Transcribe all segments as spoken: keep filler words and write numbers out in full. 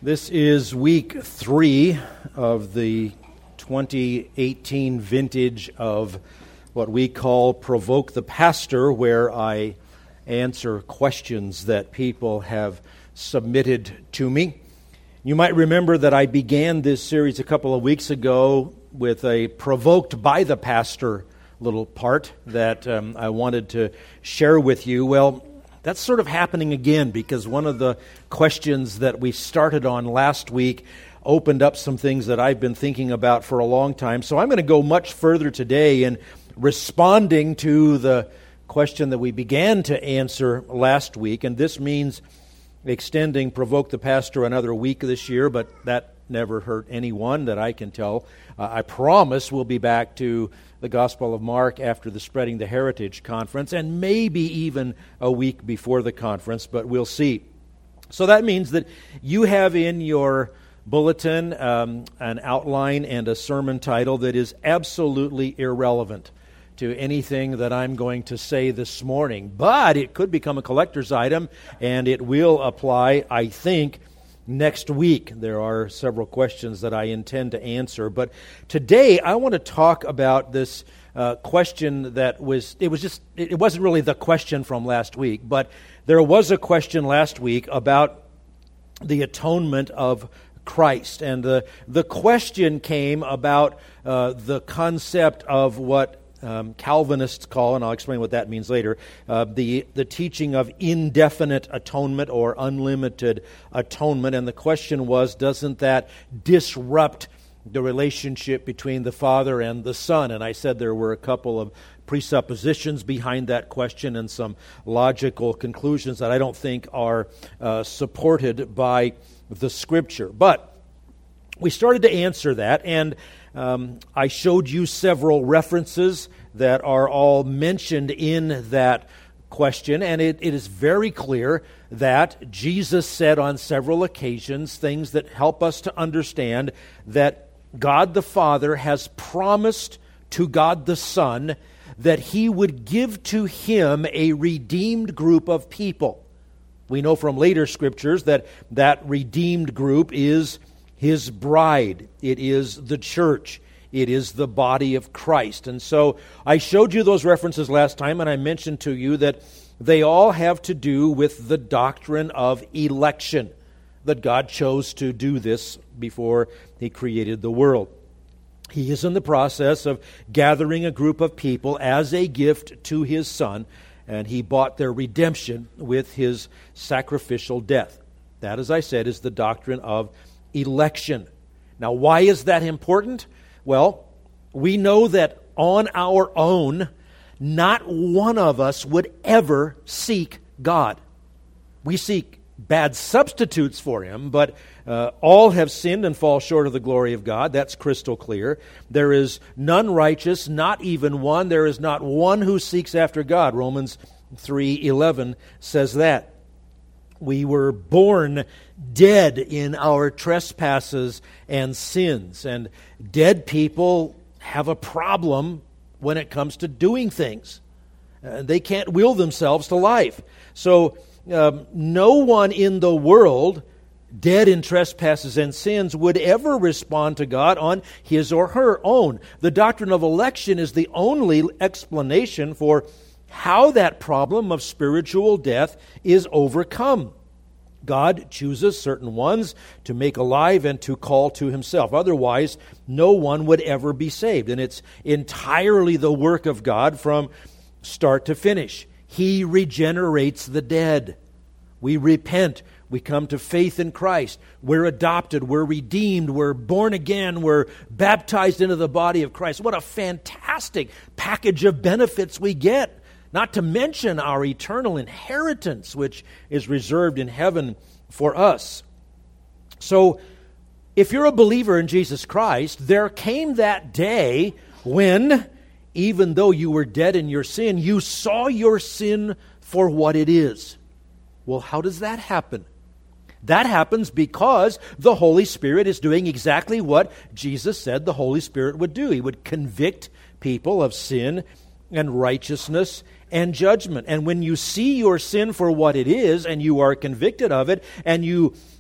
This is week three of the twenty eighteen vintage of what we call Provoke the Pastor, where I answer questions that people have submitted to me. You might remember that I began this series a couple of weeks ago with a Provoked by the Pastor little part that um, I wanted to share with you. Well, that's sort of happening again because one of the questions that we started on last week opened up some things that I've been thinking about for a long time. So I'm going to go much further today in responding to the question that we began to answer last week. And this means extending Provoke the Pastor another week this year, but that never hurt anyone that I can tell. Uh, I promise we'll be back to the Gospel of Mark after the Spreading the Heritage Conference, and maybe even a week before the conference, but we'll see. So that means that you have in your bulletin um, an outline and a sermon title that is absolutely irrelevant to anything that I'm going to say this morning. But it could become a collector's item, and it will apply, I think, next week. There are several questions that I intend to answer. But today, I want to talk about this uh, question that was, it was just, it wasn't really the question from last week, but there was a question last week about the atonement of Christ. And the, the question came about uh, the concept of what Um, Calvinists call, and I'll explain what that means later, uh, the, the teaching of indefinite atonement or unlimited atonement. And the question was, doesn't that disrupt the relationship between the Father and the Son? And I said there were a couple of presuppositions behind that question and some logical conclusions that I don't think are uh, supported by the Scripture. But we started to answer that, and Um, I showed you several references that are all mentioned in that question, and it, it is very clear that Jesus said on several occasions things that help us to understand that God the Father has promised to God the Son that He would give to Him a redeemed group of people. We know from later scriptures that that redeemed group is His bride. It is the church. It is the body of Christ. And so I showed you those references last time, and I mentioned to you that they all have to do with the doctrine of election, that God chose to do this before He created the world. He is in the process of gathering a group of people as a gift to His Son, and He bought their redemption with His sacrificial death. That, as I said, is the doctrine of election. Now, why is that important? Well, we know that on our own, not one of us would ever seek God. We seek bad substitutes for Him, but uh, all have sinned and fall short of the glory of God. That's crystal clear. There is none righteous, not even one. There is not one who seeks after God. Romans three eleven says that. We were born dead in our trespasses and sins. And dead people have a problem when it comes to doing things. Uh, they can't will themselves to life. So um, no one in the world, dead in trespasses and sins, would ever respond to God on his or her own. The doctrine of election is the only explanation for how that problem of spiritual death is overcome. God chooses certain ones to make alive and to call to Himself. Otherwise, no one would ever be saved. And it's entirely the work of God from start to finish. He regenerates the dead. We repent. We come to faith in Christ. We're adopted. We're redeemed. We're born again. We're baptized into the body of Christ. What a fantastic package of benefits we get. Not to mention our eternal inheritance, which is reserved in heaven for us. So, if you're a believer in Jesus Christ, there came that day when, even though you were dead in your sin, you saw your sin for what it is. Well, how does that happen? That happens because the Holy Spirit is doing exactly what Jesus said the Holy Spirit would do. He would convict people of sin and righteousness and judgment. And when you see your sin for what it is, and you are convicted of it, and you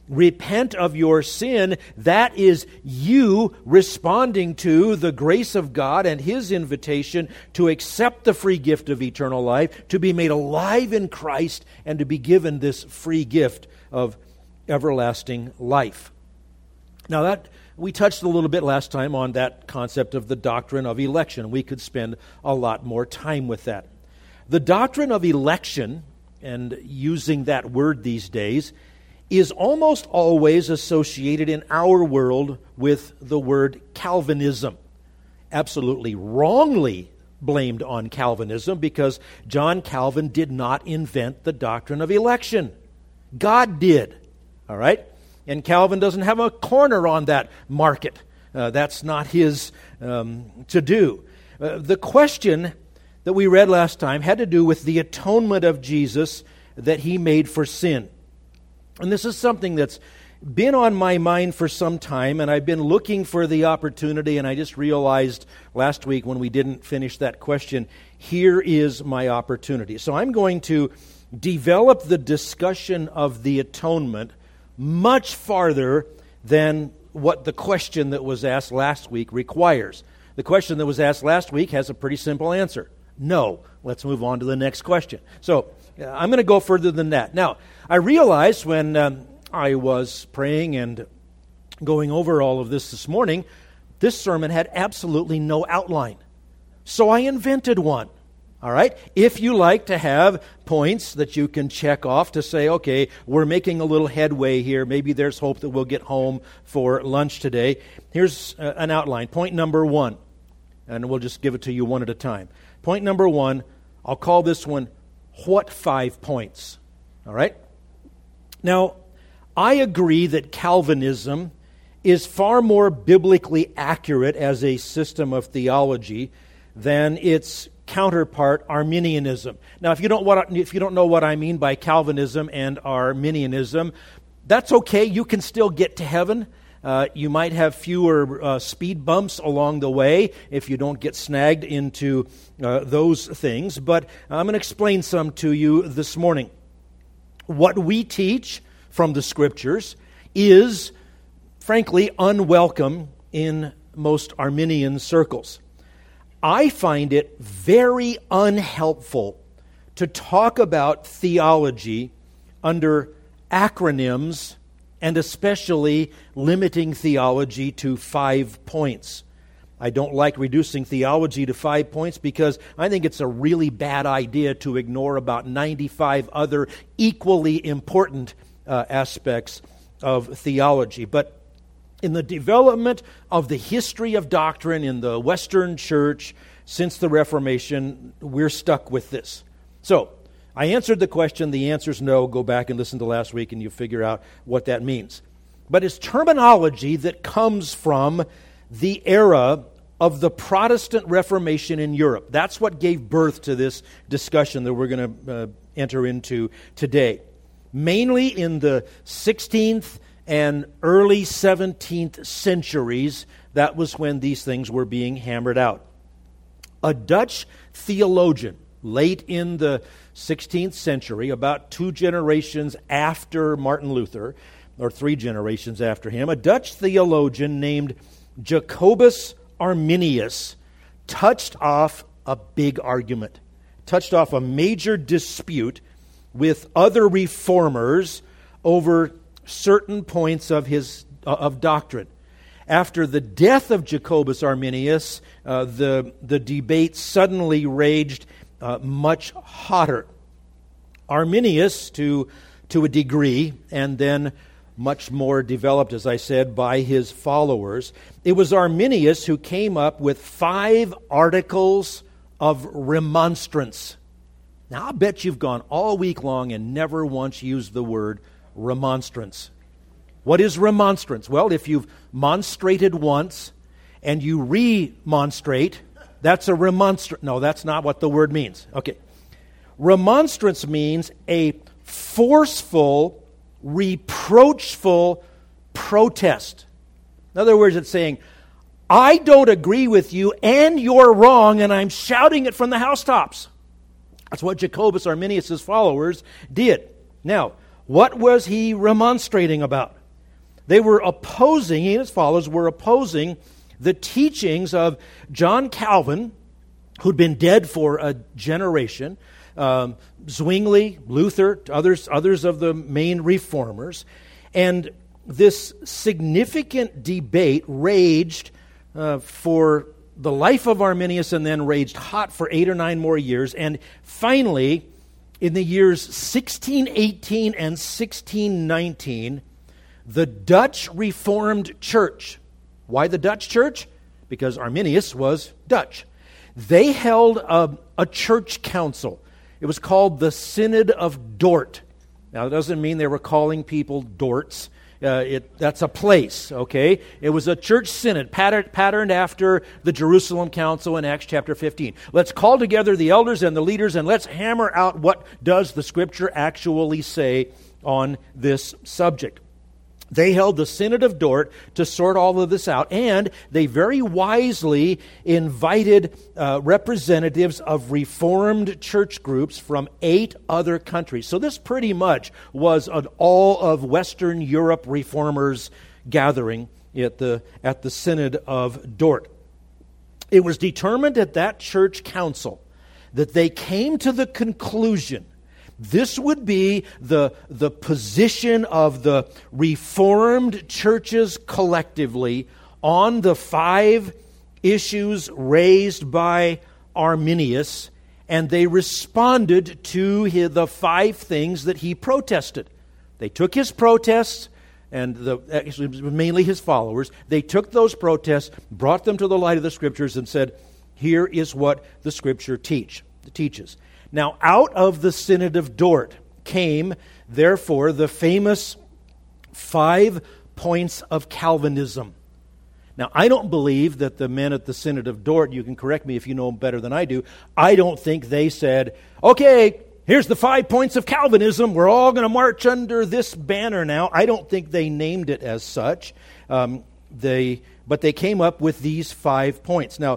repent of your sin, that is you responding to the grace of God and His invitation to accept the free gift of eternal life, to be made alive in Christ, and to be given this free gift of everlasting life. Now that we touched a little bit last time on that concept of the doctrine of election. We could spend a lot more time with that. The doctrine of election, and using that word these days, is almost always associated in our world with the word Calvinism. Absolutely wrongly blamed on Calvinism, because John Calvin did not invent the doctrine of election. God did. All right? And Calvin doesn't have a corner on that market. Uh, that's not his um, to do. Uh, the question that we read last time had to do with the atonement of Jesus that He made for sin. And this is something that's been on my mind for some time, and I've been looking for the opportunity, and I just realized last week when we didn't finish that question, here is my opportunity. So I'm going to develop the discussion of the atonement much farther than what the question that was asked last week requires. The question that was asked last week has a pretty simple answer. No. Let's move on to the next question. So uh, I'm going to go further than that. Now, I realized when um, I was praying and going over all of this this morning, this sermon had absolutely no outline. So I invented one. All right? If you like to have points that you can check off to say, okay, we're making a little headway here. Maybe there's hope that we'll get home for lunch today. Here's uh, an outline. Point number one, and we'll just give it to you one at a time. Point number one, I'll call this one, what five points? All right? Now, I agree that Calvinism is far more biblically accurate as a system of theology than its counterpart, Arminianism. Now, if you don't what if you don't know what I mean by Calvinism and Arminianism, that's okay. You can still get to heaven. Uh, you might have fewer uh, speed bumps along the way if you don't get snagged into uh, those things. But I'm going to explain some to you this morning. What we teach from the Scriptures is, frankly, unwelcome in most Arminian circles. I find it very unhelpful to talk about theology under acronyms, and especially limiting theology to five points. I don't like reducing theology to five points because I think it's a really bad idea to ignore about ninety-five other equally important uh, aspects of theology. But in the development of the history of doctrine in the Western Church since the Reformation, we're stuck with this. So, I answered the question. The answer's no. Go back and listen to last week and you figure out what that means. But it's terminology that comes from the era of the Protestant Reformation in Europe. That's what gave birth to this discussion that we're going to uh, enter into today. Mainly in the sixteenth and early seventeenth centuries, that was when these things were being hammered out. A Dutch theologian, late in the sixteenth century, about two generations after Martin Luther, or three generations after him, a Dutch theologian named Jacobus Arminius touched off a big argument, touched off a major dispute with other reformers over certain points of his uh, of doctrine. After the death of Jacobus Arminius, uh, the, the debate suddenly raged uh, much hotter. Arminius, to, to a degree, and then much more developed, as I said, by his followers, it was Arminius who came up with five articles of remonstrance. Now, I bet you've gone all week long and never once used the word remonstrance. What is remonstrance? Well, if you've monstrated once and you remonstrate, that's a remonstrance. No, that's not what the word means. Okay. Remonstrance means a forceful, reproachful protest. In other words, it's saying, I don't agree with you and you're wrong, and I'm shouting it from the housetops. That's what Jacobus Arminius' followers did. Now, What was he remonstrating about? They were opposing, he and his followers were opposing the teachings of John Calvin, who'd been dead for a generation, um, Zwingli, Luther, others, others of the main reformers. And this significant debate raged uh, for the life of Arminius and then raged hot for eight or nine more years. And finally, in the years sixteen eighteen and sixteen nineteen, the Dutch Reformed Church. Why the Dutch Church? Because Arminius was Dutch. They held a, a church council. It was called the Synod of Dort. Now, it doesn't mean they were calling people Dorts. Uh, it, that's a place, okay? It was a church synod pattern, patterned after the Jerusalem Council in Acts chapter fifteen. Let's call together the elders and the leaders and let's hammer out what does the Scripture actually say on this subject. They held the Synod of Dort to sort all of this out, and they very wisely invited uh, representatives of Reformed church groups from eight other countries. So this pretty much was an all of Western Europe reformers gathering at the, at the Synod of Dort. It was determined at that church council that they came to the conclusion this would be the, the position of the Reformed churches collectively on the five issues raised by Arminius, and they responded to his, the five things that he protested. They took his protests, and the, actually it was mainly his followers, they took those protests, brought them to the light of the Scriptures, and said, here is what the Scripture teach, teaches. Now, out of the Synod of Dort came, therefore, the famous five points of Calvinism. Now, I don't believe that the men at the Synod of Dort, you can correct me if you know better than I do, I don't think they said, okay, here's the five points of Calvinism, we're all going to march under this banner now. I don't think they named it as such, um, they, but they came up with these five points. Now,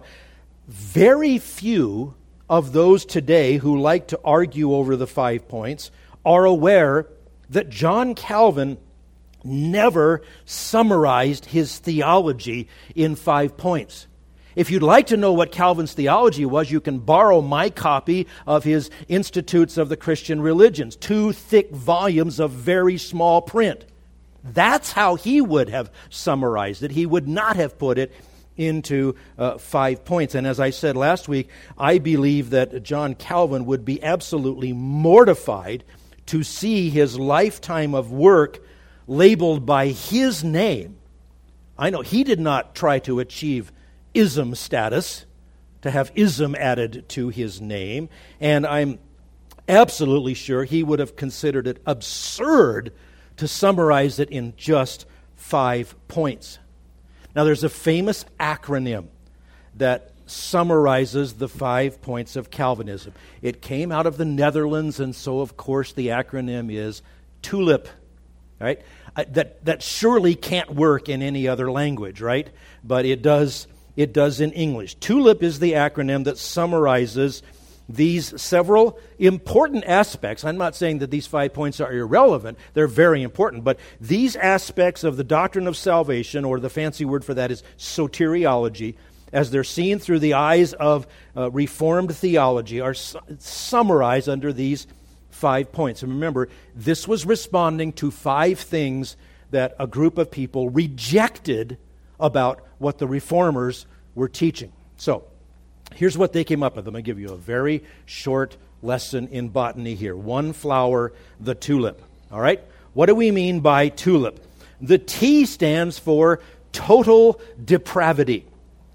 very few of those today who like to argue over the five points are aware that John Calvin never summarized his theology in five points. If you'd like to know what Calvin's theology was, you can borrow my copy of his Institutes of the Christian Religions, two thick volumes of very small print. That's how he would have summarized it. He would not have put it into uh, five points. And as I said last week, I believe that John Calvin would be absolutely mortified to see his lifetime of work labeled by his name. I know he did not try to achieve ism status, to have ism added to his name, and I'm absolutely sure he would have considered it absurd to summarize it in just five points. Now, there's a famous acronym that summarizes the five points of Calvinism. It came out of the Netherlands, and so, of course, the acronym is TULIP, right? That that surely can't work in any other language, right? But it does, it does in English. TULIP is the acronym that summarizes these several important aspects. I'm not saying that these five points are irrelevant. They're very important. But these aspects of the doctrine of salvation, or the fancy word for that is soteriology, as they're seen through the eyes of uh, Reformed theology, are su- summarized under these five points. And remember, this was responding to five things that a group of people rejected about what the Reformers were teaching. So, here's what they came up with. I'm going to give you a very short lesson in botany here. One flower, the tulip. All right? What do we mean by tulip? The T stands for total depravity.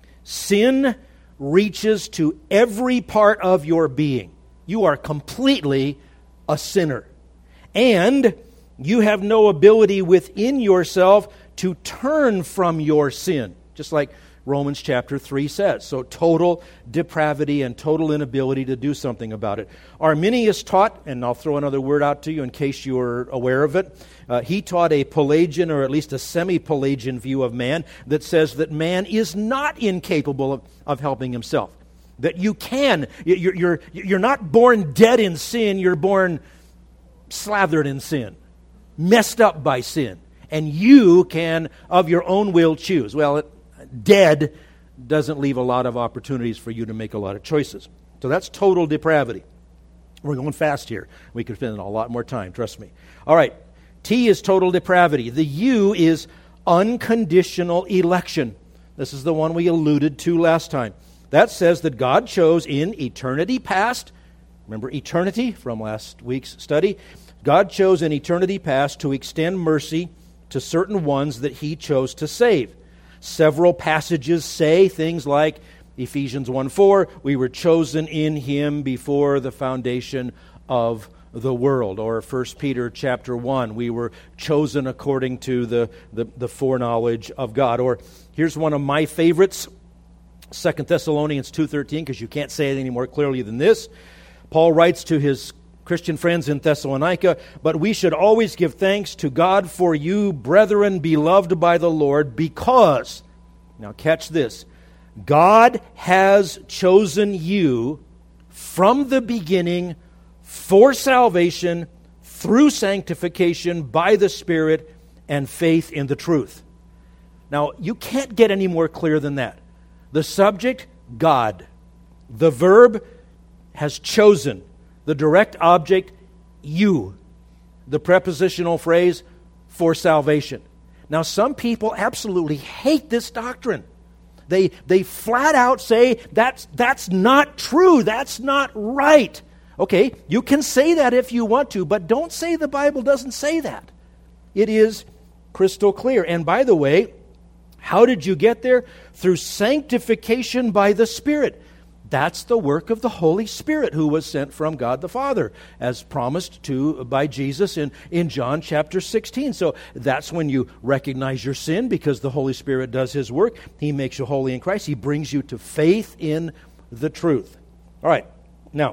Sin reaches to every part of your being. You are completely a sinner. And you have no ability within yourself to turn from your sin. Just like Romans chapter three says. So total depravity and total inability to do something about it. Arminius taught, and I'll throw another word out to you in case you're aware of it, uh, he taught a Pelagian, or at least a semi-Pelagian view of man that says that man is not incapable of, of helping himself. That you can, you're, you're, you're not born dead in sin, you're born slathered in sin. messed up by sin, and you can, of your own will, choose. Well, it, dead doesn't leave a lot of opportunities for you to make a lot of choices. So that's total depravity. We're going fast here. We could spend a lot more time, trust me. All right, T is total depravity. The U is unconditional election. This is the one we alluded to last time. That says that God chose in eternity past, remember eternity from last week's study, God chose in eternity past to extend mercy to certain ones that He chose to save. Several passages say things like Ephesians one four, we were chosen in Him before the foundation of the world. Or First Peter chapter one, we were chosen according to the, the, the foreknowledge of God. Or here's one of my favorites, Second Thessalonians two thirteen, because you can't say it any more clearly than this. Paul writes to his Christian friends in Thessalonica, but we should always give thanks to God for you, brethren, beloved by the Lord, because, now catch this, God has chosen you from the beginning for salvation through sanctification by the Spirit and faith in the truth. Now, you can't get any more clear than that. The subject, God. The verb, has chosen. The direct object, you. The prepositional phrase, for salvation. Now, some people absolutely hate this doctrine. They, they flat out say, that's, that's not true, that's not right. Okay, you can say that if you want to, but don't say the Bible doesn't say that. It is crystal clear. And by the way, how did you get there? Through sanctification by the Spirit. That's the work of the Holy Spirit who was sent from God the Father, as promised to by Jesus in, in John chapter sixteen. So that's when you recognize your sin, because the Holy Spirit does His work. He makes you holy in Christ. He brings you to faith in the truth. All right, now,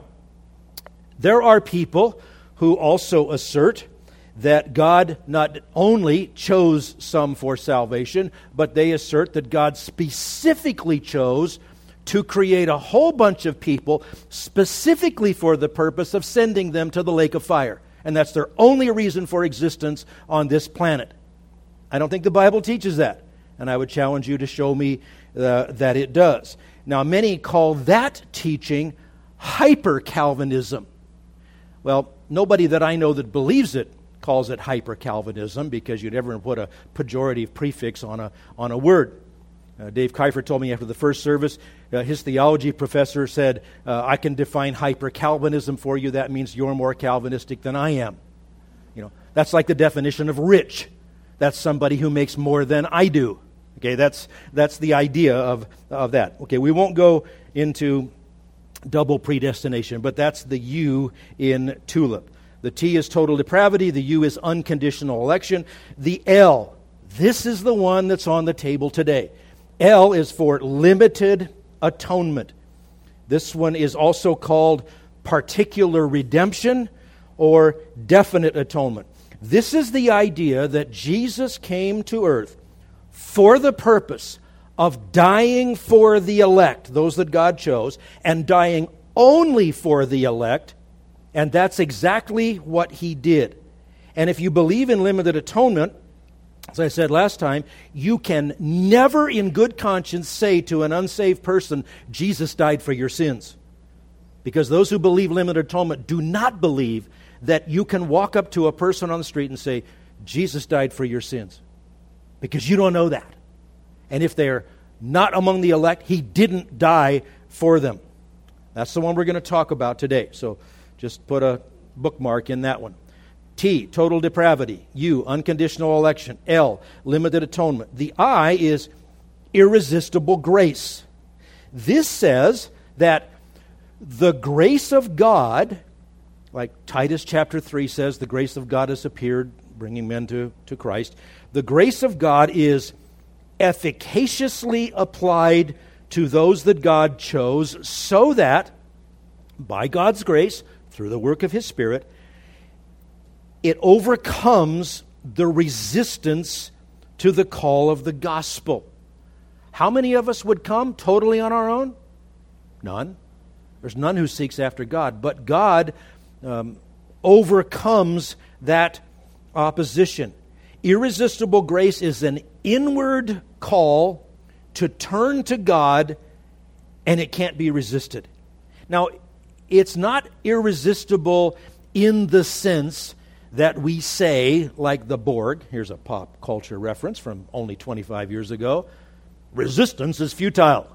there are people who also assert that God not only chose some for salvation, but they assert that God specifically chose to create a whole bunch of people specifically for the purpose of sending them to the lake of fire. And that's their only reason for existence on this planet. I don't think the Bible teaches that. And I would challenge you to show me uh, that it does. Now, many call that teaching hyper-Calvinism. Well, nobody that I know that believes it calls it hyper-Calvinism, because you'd never put a pejorative prefix on a on a word. Uh, Dave Kiefer told me after the first service, uh, his theology professor said, uh, I can define hyper-Calvinism for you. That means you're more Calvinistic than I am. You know, that's like the definition of rich. That's somebody who makes more than I do. Okay, that's that's the idea of, of that. Okay, we won't go into double predestination, but that's the U in TULIP. The T is total depravity. The U is unconditional election. The L, this is the one that's on the table today. L is for limited atonement. This one is also called particular redemption or definite atonement. This is the idea that Jesus came to earth for the purpose of dying for the elect, those that God chose, and dying only for the elect, and that's exactly what He did. And if you believe in limited atonement, as I said last time, you can never in good conscience say to an unsaved person, Jesus died for your sins. Because those who believe limited atonement do not believe that you can walk up to a person on the street and say, Jesus died for your sins. Because you don't know that. And if they're not among the elect, He didn't die for them. That's the one we're going to talk about today. So just put a bookmark in that one. T, total depravity. U, unconditional election. L, limited atonement. The I is irresistible grace. This says that the grace of God, like Titus chapter three says, the grace of God has appeared, bringing men to, to Christ. The grace of God is efficaciously applied to those that God chose, so that, by God's grace, through the work of His Spirit, it overcomes the resistance to the call of the gospel. How many of us would come totally on our own? None. There's none who seeks after God. But God um, overcomes that opposition. Irresistible grace is an inward call to turn to God, and it can't be resisted. Now, it's not irresistible in the sense that we say, like the Borg, here's a pop culture reference from only twenty-five years ago, resistance is futile.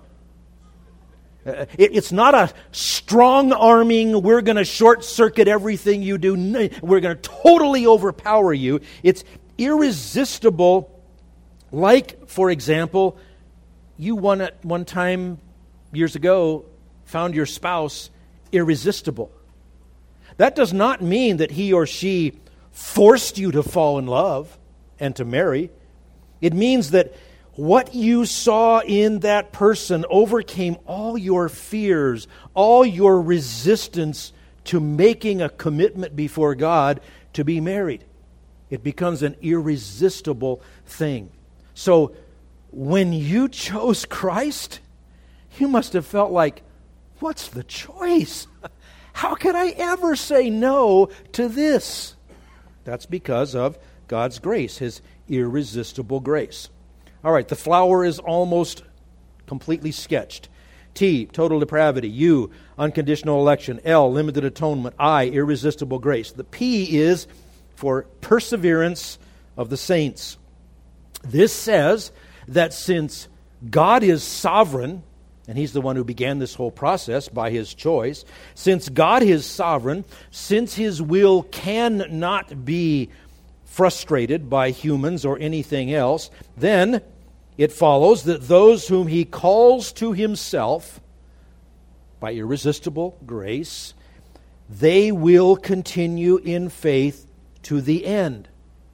Uh, it, it's not a strong-arming, we're going to short-circuit everything you do, we're going to totally overpower you. It's irresistible, like, for example, you one at one time years ago found your spouse irresistible. That does not mean that he or she forced you to fall in love and to marry. It means that what you saw in that person overcame all your fears, all your resistance to making a commitment before God to be married. It becomes an irresistible thing. So when you chose Christ, you must have felt like, what's the choice? How can I ever say no to this? That's because of God's grace, His irresistible grace. All right, the flower is almost completely sketched. T, total depravity. U, unconditional election. L, limited atonement. I, irresistible grace. The P is for perseverance of the saints. This says that since God is sovereign, and He's the one who began this whole process by His choice, since God is sovereign, since His will cannot be frustrated by humans or anything else, then it follows that those whom He calls to Himself by irresistible grace, they will continue in faith to the end.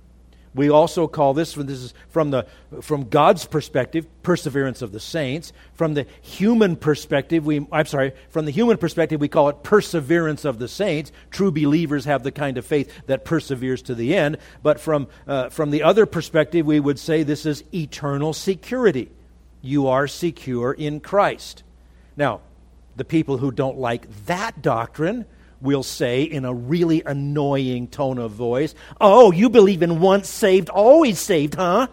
We also call this, this is from the from God's perspective, perseverance of the saints. From the human perspective, we I'm sorry, from the human perspective, we call it perseverance of the saints. True believers have the kind of faith that perseveres to the end. But from uh, from the other perspective, we would say this is eternal security. You are secure in Christ. Now, the people who don't like that doctrine will say in a really annoying tone of voice, oh, you believe in once saved, always saved, huh?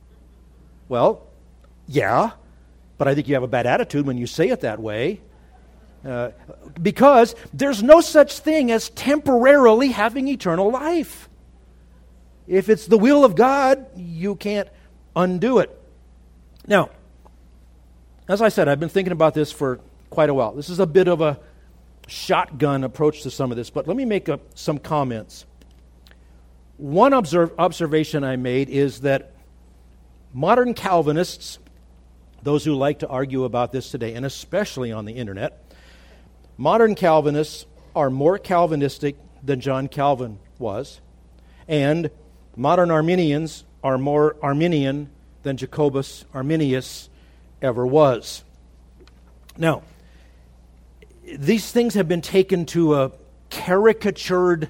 Well, yeah, but I think you have a bad attitude when you say it that way. Uh, because there's no such thing as temporarily having eternal life. If it's the will of God, you can't undo it. Now, as I said, I've been thinking about this for quite a while. This is a bit of a shotgun approach to some of this, but let me make a, some comments. One observe, observation I made is that modern Calvinists, those who like to argue about this today, and especially on the internet, modern Calvinists are more Calvinistic than John Calvin was, and modern Arminians are more Arminian than Jacobus Arminius ever was. Now, these things have been taken to a caricatured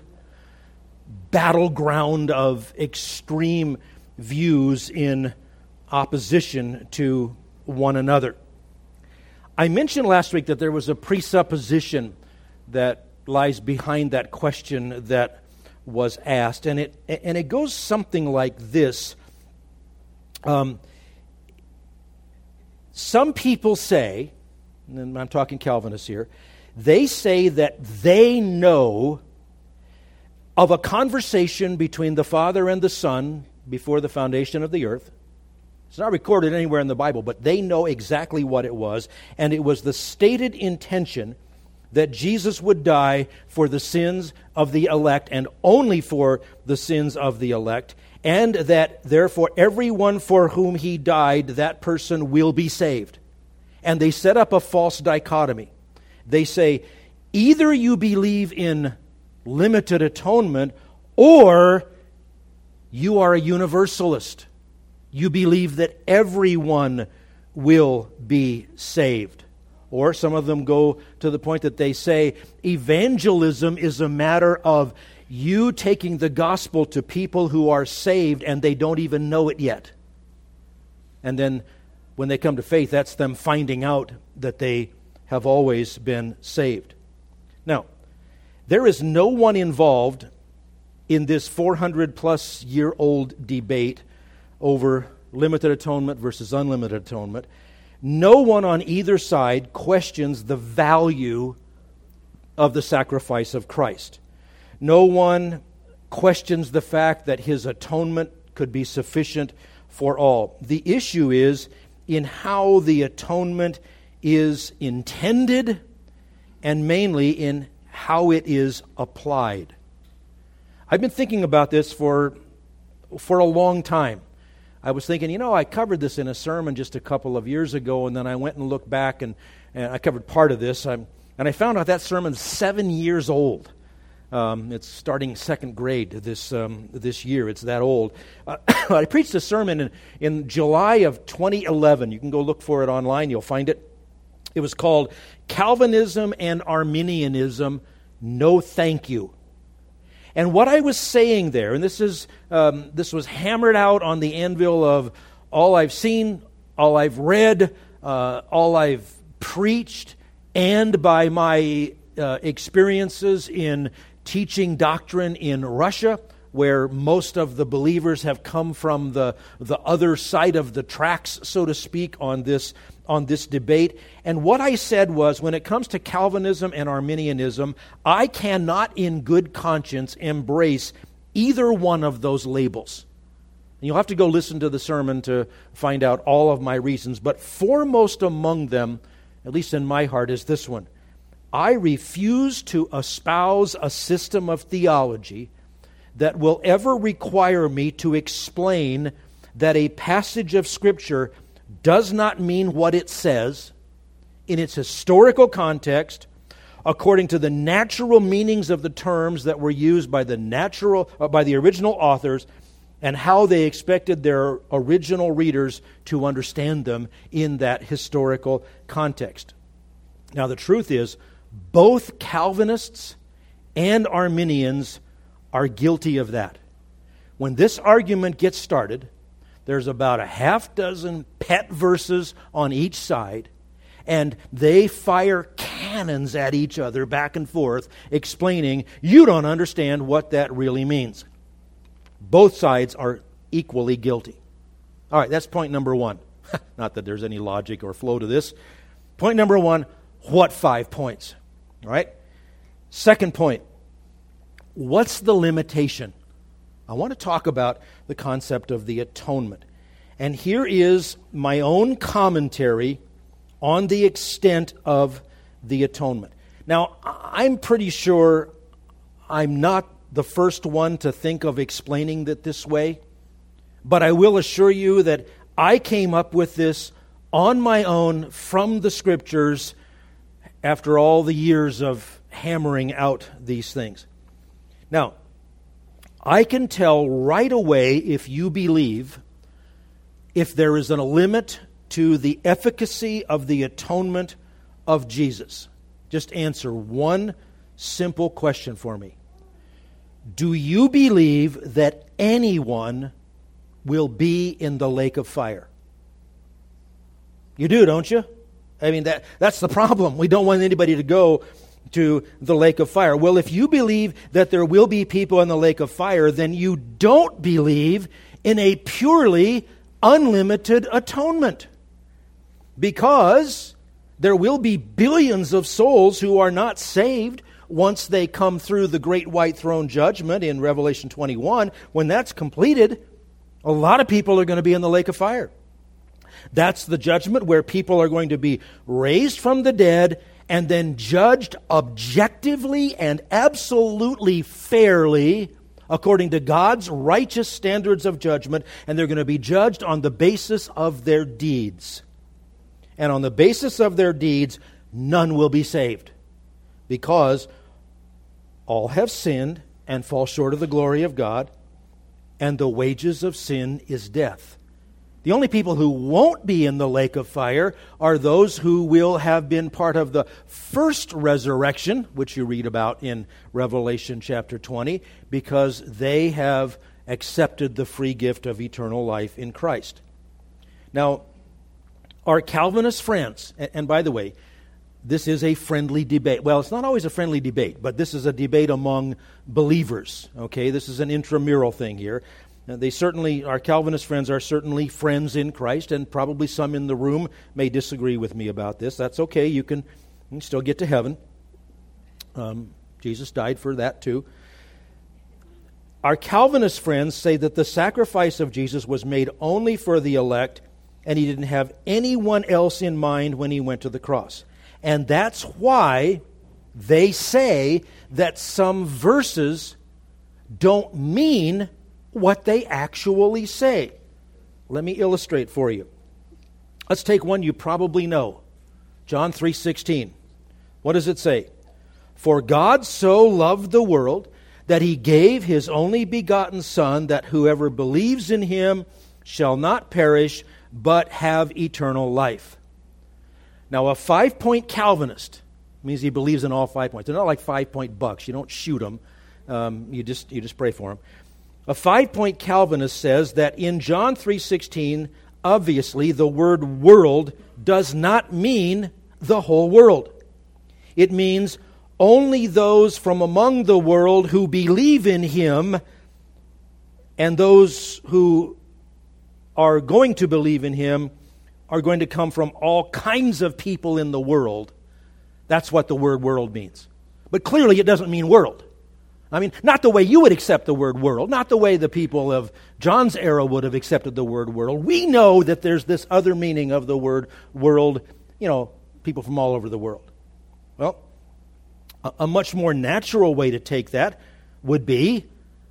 battleground of extreme views in opposition to one another. I mentioned last week that there was a presupposition that lies behind that question that was asked, and it and it goes something like this. Um, some people say, and I'm talking Calvinists here, they say that they know of a conversation between the Father and the Son before the foundation of the earth. It's not recorded anywhere in the Bible, but they know exactly what it was, and it was the stated intention that Jesus would die for the sins of the elect and only for the sins of the elect, and that therefore everyone for whom He died, that person will be saved. And they set up a false dichotomy. They say, either you believe in limited atonement or you are a universalist. You believe that everyone will be saved. Or some of them go to the point that they say evangelism is a matter of you taking the gospel to people who are saved and they don't even know it yet. And then when they come to faith, that's them finding out that they have always been saved. Now, there is no one involved in this four hundred plus year old debate over limited atonement versus unlimited atonement, no one on either side questions the value of the sacrifice of Christ. No one questions the fact that his atonement could be sufficient for all. The issue is in how the atonement is intended and mainly in how it is applied. I've been thinking about this for, for a long time. I was thinking, you know, I covered this in a sermon just a couple of years ago, and then I went and looked back, and, and I covered part of this, I'm, and I found out that sermon's seven years old. Um, it's starting second grade this um, this year. It's that old. Uh, I preached a sermon in, in July of twenty eleven. You can go look for it online. You'll find it. It was called Calvinism and Arminianism, No Thank You. And what I was saying there, and this is um, this was hammered out on the anvil of all I've seen, all I've read, uh, all I've preached, and by my uh, experiences in teaching doctrine in Russia, where most of the believers have come from the, the other side of the tracks, so to speak, on this, on this debate. And what I said was, when it comes to Calvinism and Arminianism, I cannot in good conscience embrace either one of those labels. And you'll have to go listen to the sermon to find out all of my reasons. But foremost among them, at least in my heart, is this one. I refuse to espouse a system of theology that will ever require me to explain that a passage of Scripture does not mean what it says in its historical context, according to the natural meanings of the terms that were used by the natural, uh, by the original authors, and how they expected their original readers to understand them in that historical context. Now, the truth is, both Calvinists and Arminians are guilty of that. When this argument gets started, there's about a half dozen pet verses on each side, and they fire cannons at each other back and forth, explaining, you don't understand what that really means. Both sides are equally guilty. All right, that's point number one. Not that there's any logic or flow to this. Point number one, what five points? All right? Second point, what's the limitation? I want to talk about the concept of the atonement. And here is my own commentary on the extent of the atonement. Now, I'm pretty sure I'm not the first one to think of explaining it this way, but I will assure you that I came up with this on my own from the Scriptures after all the years of hammering out these things. Now, I can tell right away if you believe if there is a limit to the efficacy of the atonement of Jesus. Just answer one simple question for me. Do you believe that anyone will be in the lake of fire? You do, don't you? I mean, that that's the problem. We don't want anybody to go to the lake of fire. Well, if you believe that there will be people in the lake of fire, then you don't believe in a purely unlimited atonement. Because there will be billions of souls who are not saved once they come through the great white throne judgment in Revelation twenty-one. When that's completed, a lot of people are going to be in the lake of fire. That's the judgment where people are going to be raised from the dead and then judged objectively and absolutely fairly according to God's righteous standards of judgment, and they're going to be judged on the basis of their deeds. And on the basis of their deeds, none will be saved, because all have sinned and fall short of the glory of God, and the wages of sin is death. The only people who won't be in the lake of fire are those who will have been part of the first resurrection, which you read about in Revelation chapter twenty, because they have accepted the free gift of eternal life in Christ. Now, our Calvinist friends, and by the way, this is a friendly debate. Well, it's not always a friendly debate, but this is a debate among believers. Okay, this is an intramural thing here. Now, they certainly, our Calvinist friends are certainly friends in Christ, and probably some in the room may disagree with me about this. That's okay. You can, you can still get to heaven. Um, Jesus died for that too. Our Calvinist friends say that the sacrifice of Jesus was made only for the elect, and he didn't have anyone else in mind when he went to the cross. And that's why they say that some verses don't mean what they actually say. Let me illustrate for you. Let's take one you probably know. John three sixteen. What does it say? For God so loved the world that he gave his only begotten Son, that whoever believes in him shall not perish, but have eternal life. Now, a five-point Calvinist means he believes in all five points. They're not like five-point bucks. You don't shoot them. Um, you just you just pray for them. A five-point Calvinist says that in John three sixteen, obviously, the word world does not mean the whole world. It means only those from among the world who believe in him, and those who are going to believe in him are going to come from all kinds of people in the world. That's what the word world means. But clearly it doesn't mean world. I mean, not the way you would accept the word world, not the way the people of John's era would have accepted the word world. We know that there's this other meaning of the word world, you know, people from all over the world. Well, a, a much more natural way to take that would be,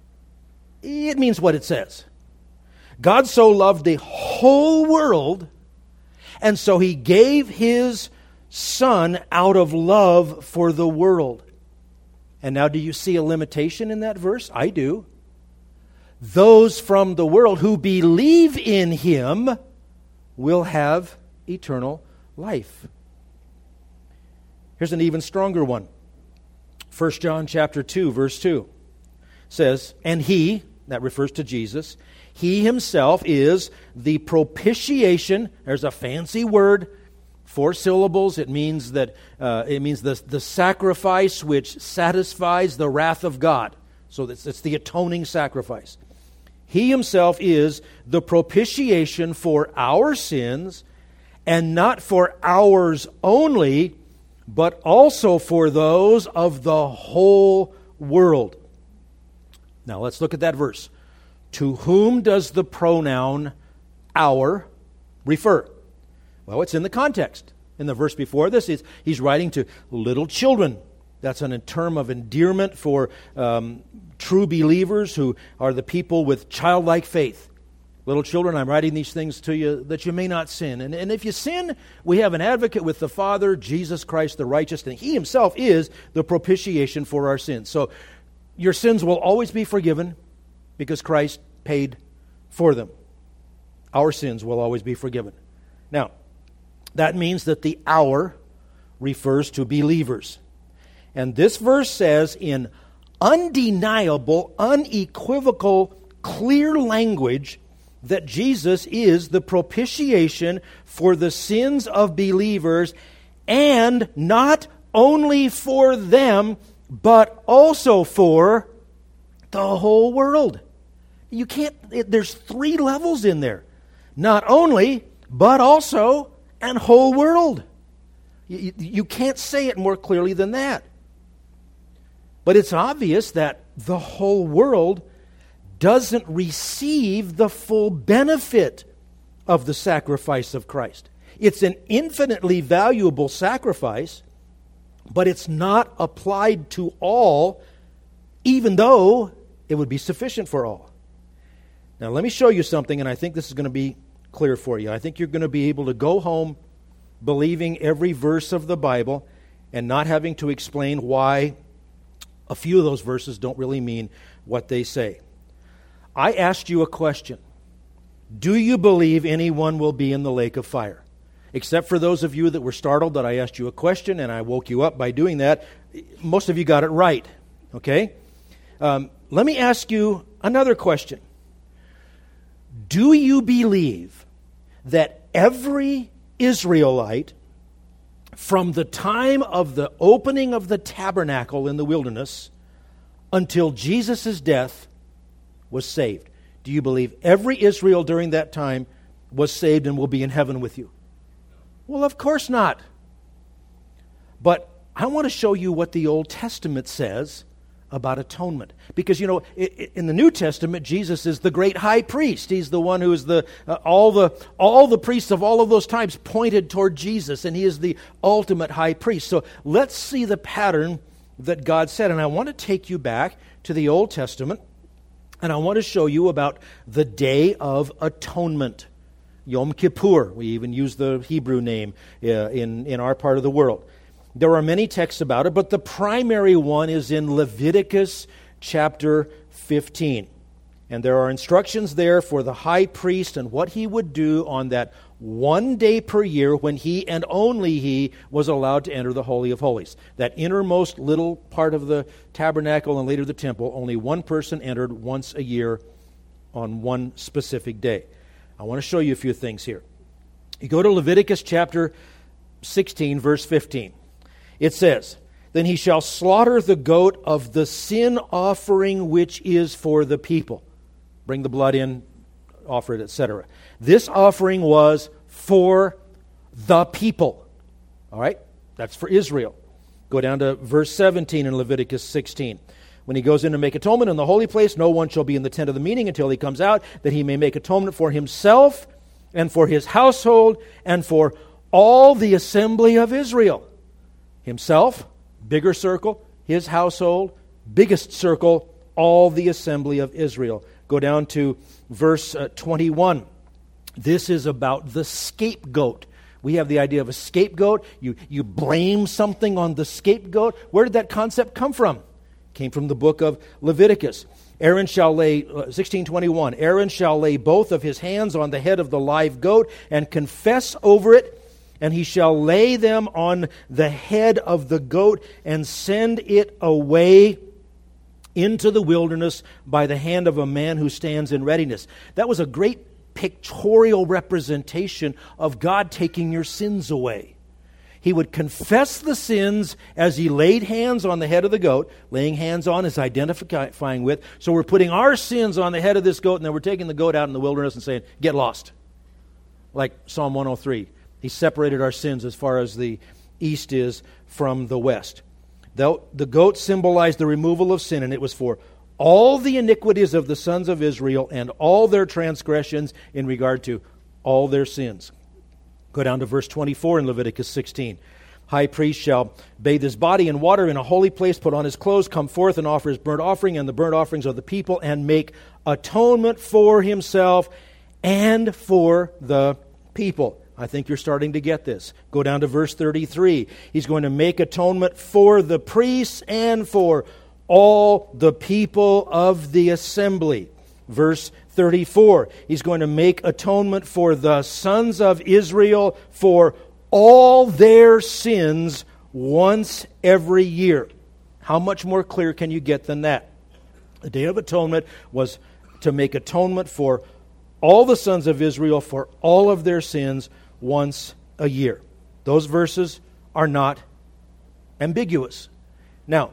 it means what it says. God so loved the whole world, and so he gave his Son out of love for the world. And now, do you see a limitation in that verse? I do. Those from the world who believe in him will have eternal life. Here's an even stronger one. First John chapter two, verse two says, and he, that refers to Jesus, he himself is the propitiation. There's a fancy word. Four syllables. It means that uh, it means the the sacrifice which satisfies the wrath of God. So it's, it's the atoning sacrifice. He himself is the propitiation for our sins, and not for ours only, but also for those of the whole world. Now let's look at that verse. To whom does the pronoun our refer? Well, it's in the context. In the verse before this, he's, he's writing to little children. That's an, a term of endearment for um, true believers who are the people with childlike faith. Little children, I'm writing these things to you that you may not sin. And, and if you sin, we have an advocate with the Father, Jesus Christ the righteous, and he himself is the propitiation for our sins. So your sins will always be forgiven because Christ paid for them. Our sins will always be forgiven. Now, that means that the our refers to believers. And this verse says in undeniable, unequivocal, clear language that Jesus is the propitiation for the sins of believers, and not only for them, but also for the whole world. You can't, it, there's three levels in there. Not only, but also, and whole world. You, you can't say it more clearly than that. But it's obvious that the whole world doesn't receive the full benefit of the sacrifice of Christ. It's an infinitely valuable sacrifice, but it's not applied to all, even though it would be sufficient for all. Now, let me show you something, and I think this is going to be clear for you. I think you're going to be able to go home believing every verse of the Bible and not having to explain why a few of those verses don't really mean what they say. I asked you a question. Do you believe anyone will be in the lake of fire? Except for those of you that were startled that I asked you a question and I woke you up by doing that, most of you got it right. Okay? Um, let me ask you another question. Do you believe that every Israelite from the time of the opening of the tabernacle in the wilderness until Jesus' death was saved. Do you believe every Israel during that time was saved and will be in heaven with you? Well, of course not. But I want to show you what the Old Testament says about atonement. Because, you know, in the New Testament, Jesus is the great high priest. He's the one who is the, uh, all the, all the priests of all of those times pointed toward Jesus, and he is the ultimate high priest. So let's see the pattern that God said. And I want to take you back to the Old Testament, and I want to show you about the Day of Atonement. Yom Kippur. We even use the Hebrew name uh, in, in our part of the world. There are many texts about it, but the primary one is in Leviticus chapter fifteen. And there are instructions there for the high priest and what he would do on that one day per year when he and only he was allowed to enter the Holy of Holies. That innermost little part of the tabernacle and later the temple, only one person entered once a year on one specific day. I want to show you a few things here. You go to Leviticus chapter sixteen, verse fifteen. It says, "Then he shall slaughter the goat of the sin offering which is for the people." Bring the blood in, offer it, et cetera. This offering was for the people. All right? That's for Israel. Go down to verse seventeen in Leviticus sixteen. "When he goes in to make atonement in the holy place, no one shall be in the tent of the meeting until he comes out, that he may make atonement for himself and for his household and for all the assembly of Israel." Himself, bigger circle, his household, biggest circle, all the assembly of Israel. Go down to verse uh, twenty-one. This is about the scapegoat. We have the idea of a scapegoat. You, you blame something on the scapegoat. Where did that concept come from? It came from the book of Leviticus. Aaron shall lay, uh, sixteen twenty-one, Aaron shall lay both of his hands on the head of the live goat and confess over it, and he shall lay them on the head of the goat and send it away into the wilderness by the hand of a man who stands in readiness. That was a great pictorial representation of God taking your sins away. He would confess the sins as he laid hands on the head of the goat. Laying hands on is identifying with. So we're putting our sins on the head of this goat, and then we're taking the goat out in the wilderness and saying, "Get lost." Like Psalm one oh three. He separated our sins as far as the east is from the west. The, the goat symbolized the removal of sin, and it was for all the iniquities of the sons of Israel and all their transgressions in regard to all their sins. Go down to verse twenty-four in Leviticus sixteen. "High priest shall bathe his body in water in a holy place, put on his clothes, come forth and offer his burnt offering and the burnt offerings of the people, and make atonement for himself and for the people." I think you're starting to get this. Go down to verse thirty-three. He's going to make atonement for the priests and for all the people of the assembly. Verse thirty-four. He's going to make atonement for the sons of Israel for all their sins once every year. How much more clear can you get than that? The Day of Atonement was to make atonement for all the sons of Israel for all of their sins once a year. Those verses are not ambiguous. Now,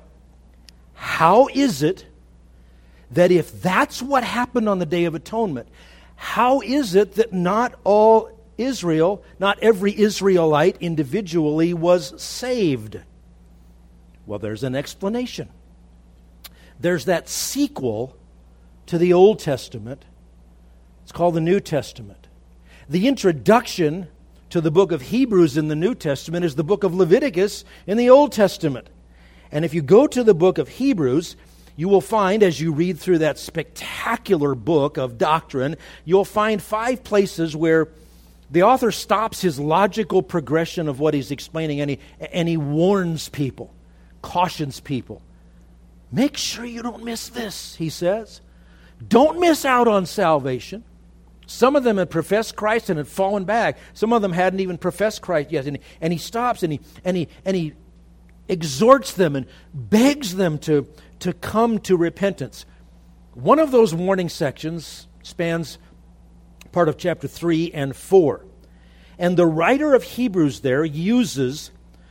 how is it that if that's what happened on the Day of Atonement, how is it that not all Israel, not every Israelite individually was saved? Well, there's an explanation. There's that sequel to the Old Testament. It's called the New Testament. The introduction to the book of Hebrews in the New Testament is the book of Leviticus in the Old Testament. And if you go to the book of Hebrews, you will find, as you read through that spectacular book of doctrine, you'll find five places where the author stops his logical progression of what he's explaining, and he, and he warns people, cautions people. Make sure you don't miss this, he says. Don't miss out on salvation. Some of them had professed Christ and had fallen back. Some of them hadn't even professed Christ yet. And he, and he stops and he and he and he exhorts them and begs them to, to come to repentance. One of those warning sections spans part of chapter three and four. And the writer of Hebrews there uses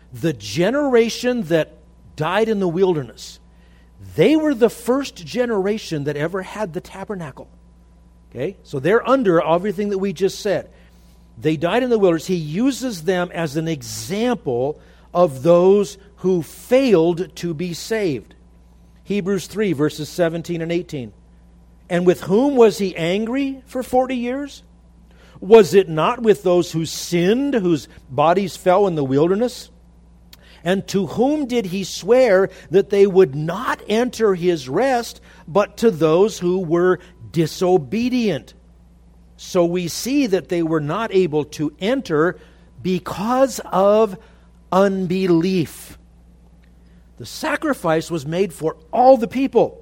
the generation that died in the wilderness, they were the first generation that ever had the tabernacle. Okay? So they're under everything that we just said. They died in the wilderness. He uses them as an example of those who failed to be saved. Hebrews three, verses seventeen and eighteen. And with whom was he angry for forty years? Was it not with those who sinned, whose bodies fell in the wilderness? And to whom did he swear that they would not enter his rest, but to those who were disobedient? So we see that they were not able to enter because of unbelief. The sacrifice was made for all the people.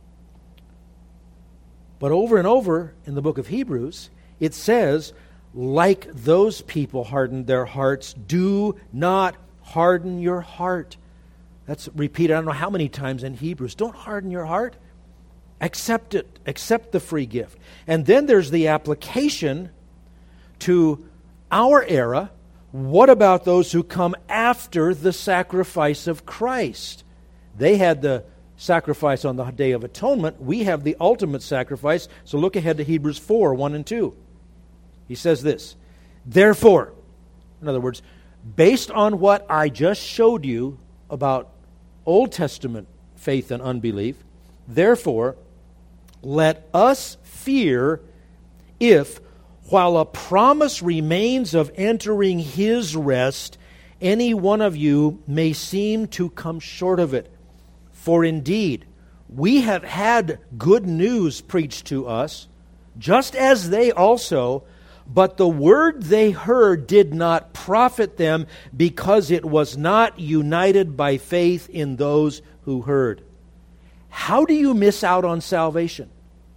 But over and over in the book of Hebrews, it says, like those people hardened their hearts, do not harden your heart. That's repeated I don't know how many times in Hebrews. Don't harden your heart. Accept it. Accept the free gift. And then there's the application to our era. What about those who come after the sacrifice of Christ? They had the sacrifice on the Day of Atonement. We have the ultimate sacrifice. So look ahead to Hebrews four, one and two. He says this, therefore, in other words, based on what I just showed you about Old Testament faith and unbelief, therefore, let us fear if, while a promise remains of entering his rest, any one of you may seem to come short of it. For indeed, we have had good news preached to us, just as they also, but the word they heard did not profit them because it was not united by faith in those who heard. How do you miss out on salvation?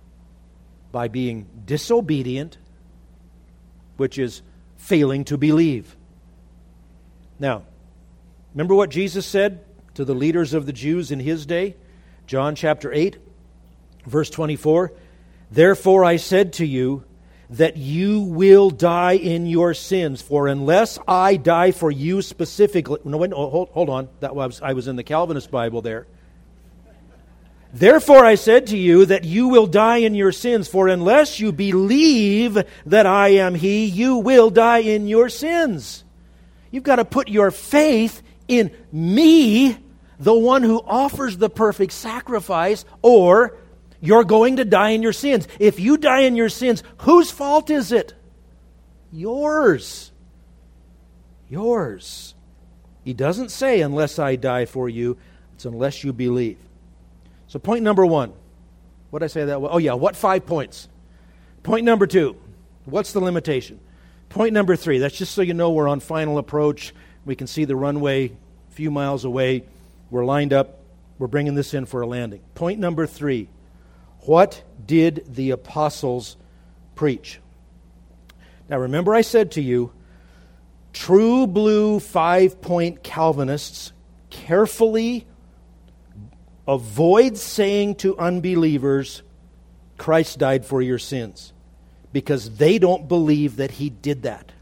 By being disobedient, which is failing to believe. Now, remember what Jesus said to the leaders of the Jews in his day? John chapter eight, verse twenty-four. Therefore I said to you that you will die in your sins, for unless I die for you specifically... No, wait, no, hold, hold on. That was I was in the Calvinist Bible there. Therefore I said to you that you will die in your sins, for unless you believe that I am He, you will die in your sins. You've got to put your faith in me, the one who offers the perfect sacrifice, or you're going to die in your sins. If you die in your sins, whose fault is it? Yours. Yours. He doesn't say, unless I die for you, it's unless you believe. So point number one. What did I say that was? Oh yeah, what five points? Point number two. What's the limitation? Point number three. That's just so you know we're on final approach. We can see the runway a few miles away. We're lined up. We're bringing this in for a landing. Point number three. What did the apostles preach? Now remember I said to you, true blue five-point Calvinists carefully avoid saying to unbelievers, Christ died for your sins, because they don't believe that He did that.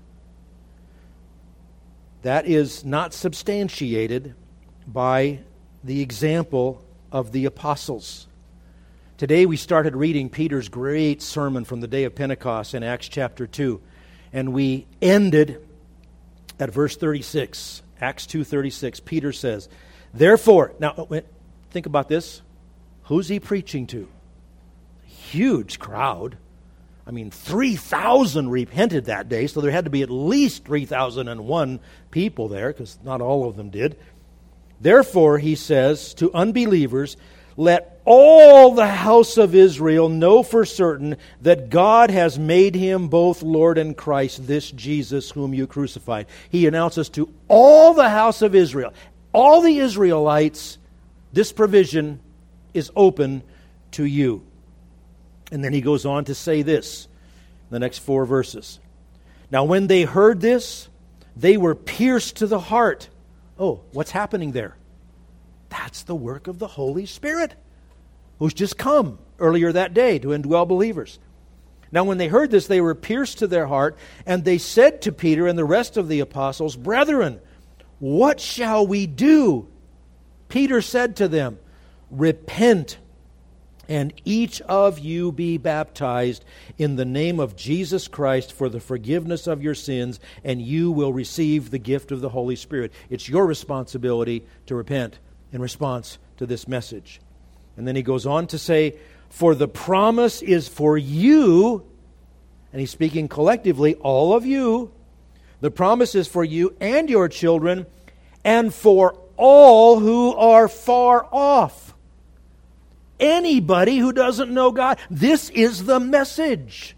That is not substantiated by the example of the apostles. Today we started reading Peter's great sermon from the day of Pentecost in Acts chapter two, and we ended at verse thirty-six. Acts two thirty-six. Peter says, therefore, now think about this. Who's he preaching to? Huge crowd. I mean, three thousand repented that day, so there had to be at least three thousand one people there, because not all of them did. Therefore, he says to unbelievers, let all the house of Israel know for certain that God has made Him both Lord and Christ, this Jesus whom you crucified. He announces to all the house of Israel, all the Israelites, this provision is open to you. And then he goes on to say this, in the next four verses. Now when they heard this, they were pierced to the heart. Oh, what's happening there? That's the work of the Holy Spirit, who's just come earlier that day to indwell believers. Now when they heard this, they were pierced to their heart, and they said to Peter and the rest of the apostles, brethren, What shall we do? Peter said to them, repent, and each of you be baptized in the name of Jesus Christ for the forgiveness of your sins, and you will receive the gift of the Holy Spirit. It's your responsibility to repent in response to this message. And then he goes on to say, for the promise is for you, and he's speaking collectively, all of you. The promise is for you and your children, and for all who are far off. Anybody who doesn't know God. This is the message.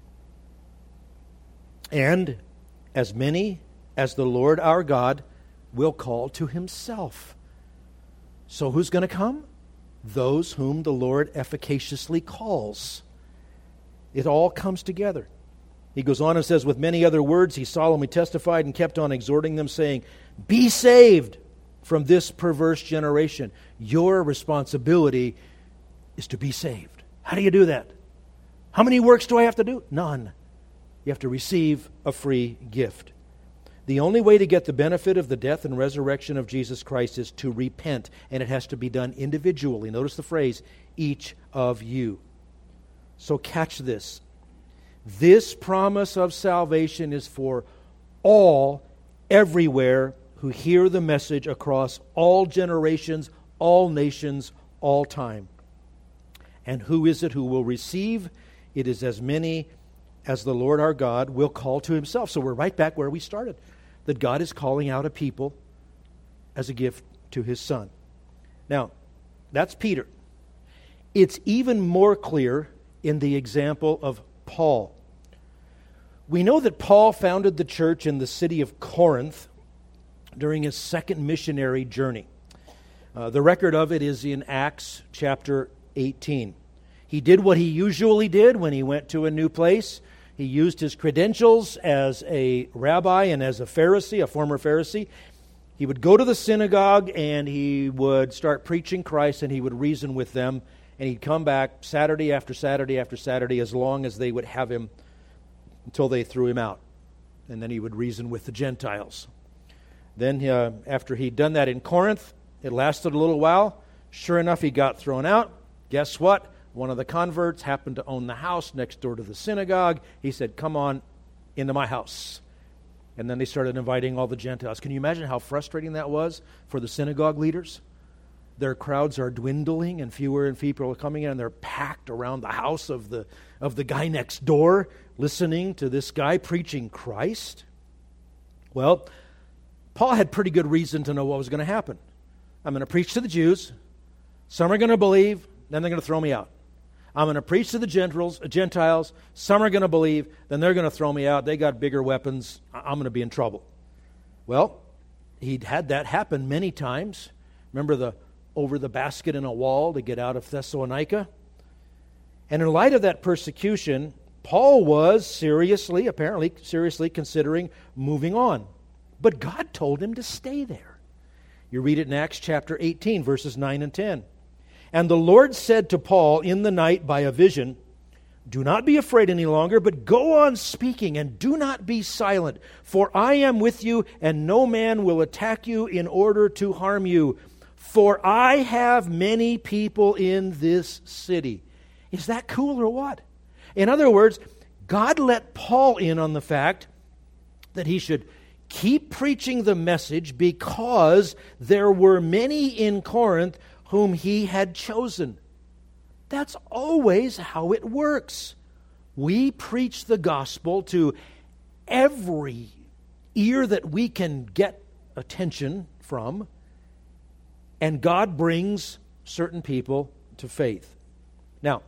And as many as the Lord our God will call to himself. So who's going to come? Those whom the Lord efficaciously calls. It all comes together. He goes on and says, with many other words, he solemnly testified and kept on exhorting them, saying, be saved from this perverse generation. Your responsibility is to be saved. How do you do that? How many works do I have to do? None. You have to receive a free gift. The only way to get the benefit of the death and resurrection of Jesus Christ is to repent, and it has to be done individually. Notice the phrase, each of you. So catch this. This promise of salvation is for all, everywhere, who hear the message across all generations, all nations, all time. And who is it who will receive? It is as many as the Lord our God will call to himself. So we're right back where we started, that God is calling out a people as a gift to his Son. Now, that's Peter. It's even more clear in the example of Paul. We know that Paul founded the church in the city of Corinth during his second missionary journey. Uh, the record of it is in Acts chapter eighteen. He did what he usually did when he went to a new place. He used his credentials as a rabbi and as a Pharisee, a former Pharisee. He would go to the synagogue and he would start preaching Christ, and he would reason with them, and he'd come back Saturday after Saturday after Saturday as long as they would have him until they threw him out. And then he would reason with the Gentiles. Then uh, after he'd done that in Corinth, it lasted a little while. Sure enough, he got thrown out. Guess what? One of the converts happened to own the house next door to the synagogue. He said, come on into my house. And then they started inviting all the Gentiles. Can you imagine how frustrating that was for the synagogue leaders? Their crowds are dwindling and fewer and fewer people are coming in, and they're packed around the house of the, of the guy next door listening to this guy preaching Christ. Well, Paul had pretty good reason to know what was going to happen. I'm going to preach to the Jews. Some are going to believe, then they're going to throw me out. I'm going to preach to the Gentiles, Gentiles. Some are going to believe, then they're going to throw me out. They got bigger weapons. I'm going to be in trouble. Well, he'd had that happen many times. Remember the over the basket in a wall to get out of Thessalonica? And in light of that persecution, Paul was seriously, apparently seriously considering moving on. But God told him to stay there. You read it in Acts chapter eighteen, verses nine and ten. And the Lord said to Paul in the night by a vision, do not be afraid any longer, but go on speaking, and do not be silent. For I am with you, and no man will attack you in order to harm you. For I have many people in this city. Is that cool or what? In other words, God let Paul in on the fact that he should keep preaching the message because there were many in Corinth whom he had chosen. That's always how it works. We preach the gospel to every ear that we can get attention from, and God brings certain people to faith. Now,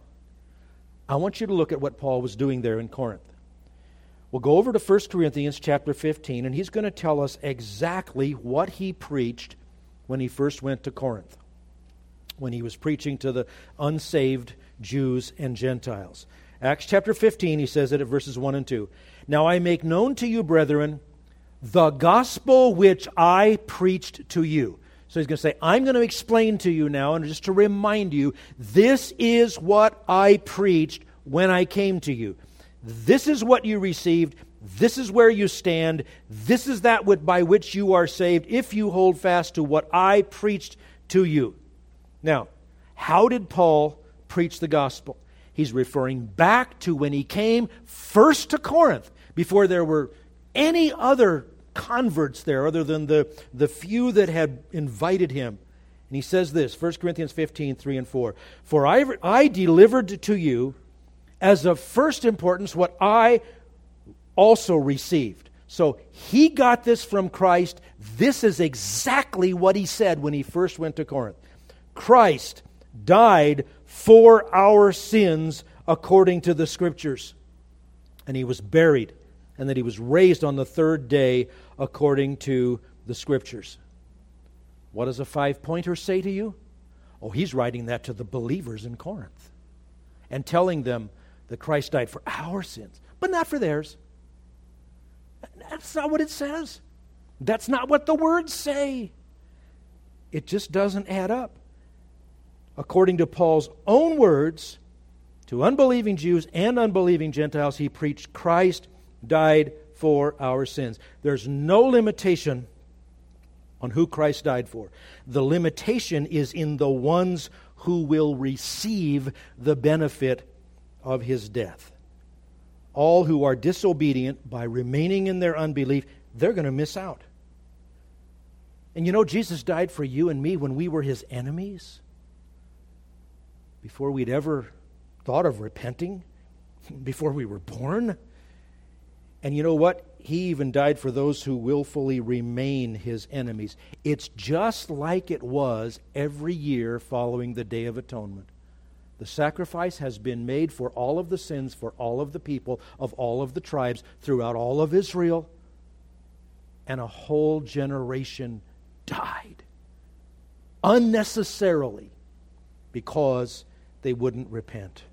I want you to look at what Paul was doing there in Corinth. We'll go over to First Corinthians chapter fifteen, and he's going to tell us exactly what he preached when he first went to Corinth, when he was preaching to the unsaved Jews and Gentiles. Acts chapter fifteen, he says it at verses one and two. Now I make known to you, brethren, the gospel which I preached to you. So he's going to say, I'm going to explain to you now, and just to remind you, this is what I preached when I came to you. This is what you received. This is where you stand. This is that by which you are saved, if you hold fast to what I preached to you. Now, how did Paul preach the gospel? He's referring back to when he came first to Corinth, before there were any other converts there other than the, the few that had invited him. And he says this, First Corinthians fifteen, three and four. For I, I delivered to you as of first importance what I also received. So he got this from Christ. This is exactly what he said when he first went to Corinth. Christ died for our sins according to the Scriptures. And he was buried, and that he was raised on the third day according to the Scriptures. What does a five-pointer say to you? Oh, he's writing that to the believers in Corinth and telling them that Christ died for our sins, but not for theirs. That's not what it says. That's not what the words say. It just doesn't add up. According to Paul's own words, to unbelieving Jews and unbelieving Gentiles, he preached Christ died for our sins. There's no limitation on who Christ died for. The limitation is in the ones who will receive the benefit of his death. All who are disobedient by remaining in their unbelief, they're going to miss out. And you know, Jesus died for you and me when we were his enemies, before we'd ever thought of repenting, before we were born. And you know what? He even died for those who willfully remain his enemies. It's just like it was every year following the Day of Atonement. The sacrifice has been made for all of the sins, for all of the people, of all of the tribes, throughout all of Israel. And a whole generation died unnecessarily because they wouldn't repent.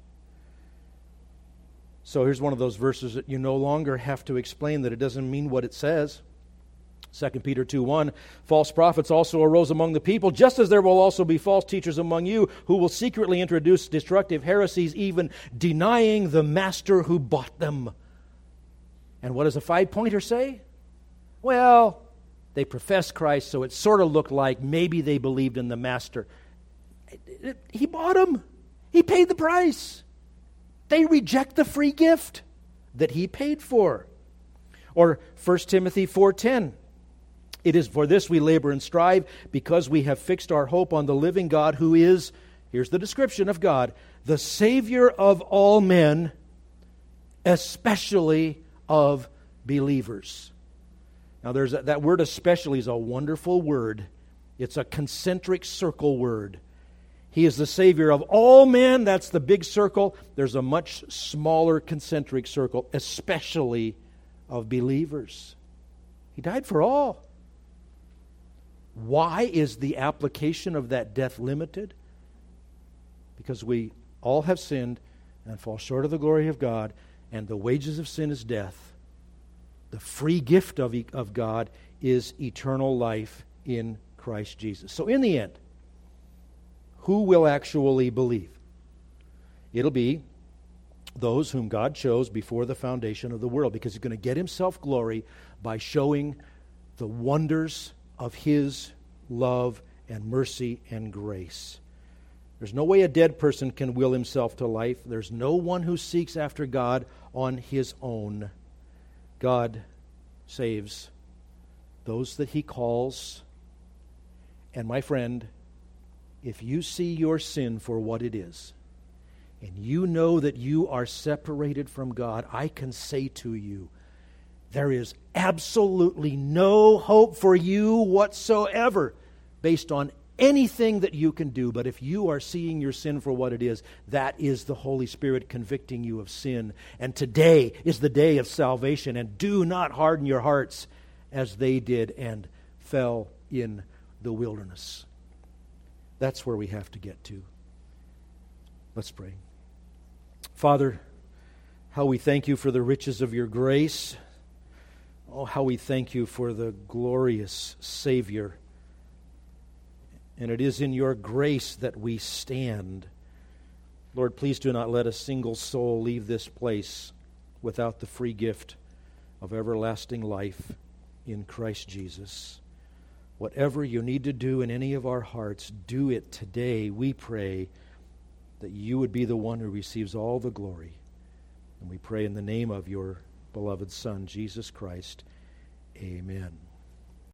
So here's one of those verses that you no longer have to explain that it doesn't mean what it says. Second Peter two one, false prophets also arose among the people, just as there will also be false teachers among you who will secretly introduce destructive heresies, even denying the master who bought them. And what does a five-pointer say? Well, they professed Christ, so it sort of looked like maybe they believed in the master. He bought them. He paid the price. They reject the free gift that he paid for. Or First Timothy four ten. It is for this we labor and strive, because we have fixed our hope on the living God, who is, here's the description of God, the Savior of all men, especially of believers. Now there's a, that word especially is a wonderful word. It's a concentric circle word. He is the Savior of all men. That's the big circle. There's a much smaller concentric circle, especially of believers. He died for all. Why is the application of that death limited? Because we all have sinned and fall short of the glory of God, and the wages of sin is death. The free gift of, of God is eternal life in Christ Jesus. So in the end, who will actually believe? It'll be those whom God chose before the foundation of the world, because he's going to get himself glory by showing the wonders of his love and mercy and grace. There's no way a dead person can will himself to life. There's no one who seeks after God on his own. God saves those that he calls. And my friend, if you see your sin for what it is, and you know that you are separated from God, I can say to you, there is absolutely no hope for you whatsoever based on anything that you can do. But if you are seeing your sin for what it is, that is the Holy Spirit convicting you of sin. And today is the day of salvation. And do not harden your hearts as they did and fell in the wilderness. That's where we have to get to. Let's pray. Father, how we thank you for the riches of your grace. Oh, how we thank you for the glorious Savior. And it is in your grace that we stand. Lord, please do not let a single soul leave this place without the free gift of everlasting life in Christ Jesus. Whatever you need to do in any of our hearts, do it today, we pray, that you would be the one who receives all the glory. And we pray in the name of your beloved Son, Jesus Christ. Amen.